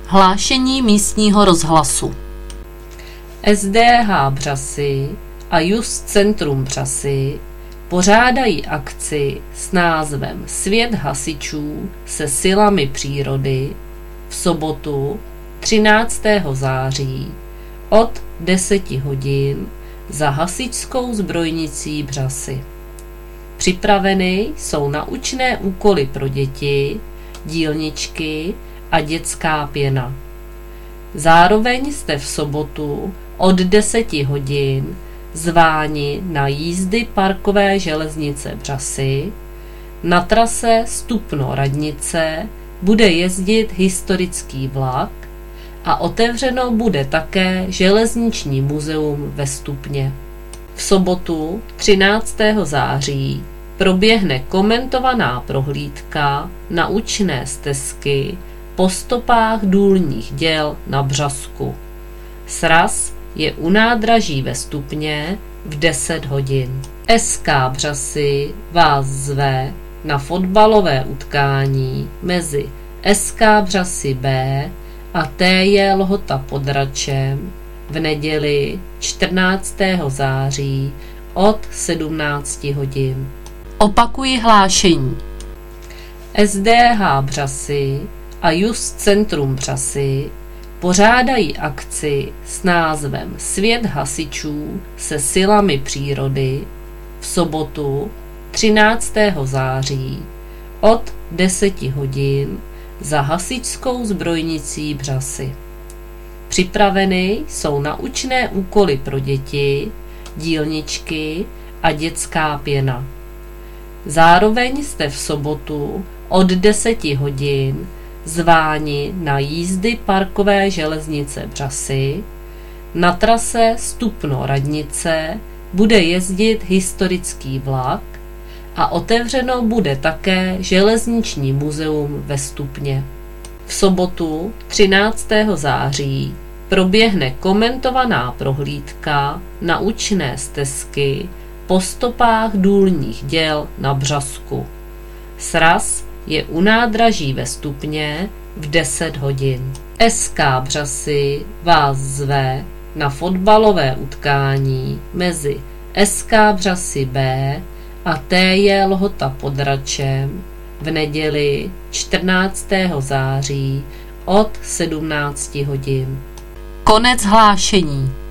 Hlášení místního rozhlasu. SDH Břasy a Just Centrum Břasy pořádají akci s názvem Svět hasičů se silami přírody v sobotu 13. září od 10 hodin za hasičskou zbrojnicí Břasy. Připraveny jsou naučné úkoly pro děti, dílničky a dětská pěna. Zároveň jste v sobotu od 10 hodin zváni na jízdy parkové železnice Břasy. Na trase Stupno-Radnice bude jezdit historický vlak a otevřeno bude také železniční muzeum ve Stupně. V sobotu 13. září proběhne komentovaná prohlídka naučné stezky po stopách důlních děl na Břasku. Sraz je u nádraží ve Stupně v 10 hodin. SK Břasy vás zve na fotbalové utkání mezi SK Břasy B a TJ Lhota pod Radčem v neděli 14. září od 17 hodin. Opakuji hlášení. SDH Břasy a Just Centrum Břasy pořádají akci s názvem Svět hasičů se silami přírody v sobotu 13. září od 10 hodin za hasičskou zbrojnicí Břasy. Připraveny jsou naučné úkoly pro děti, dílničky a dětská pěna. Zároveň jste v sobotu od 10 hodin zváni na jízdy parkové železnice Břasy. Na trase Stupno-Radnice bude jezdit historický vlak a otevřeno bude také železniční muzeum ve Stupně. V sobotu 13. září proběhne komentovaná prohlídka naučné stezky po stopách důlních děl na Břasku. Sraz je u nádraží ve Stupně v 10 hodin. SK Břasy vás zve na fotbalové utkání mezi SK Břasy B a TJ Lhota pod Radčem v neděli 14. září od 17 hodin. Konec hlášení.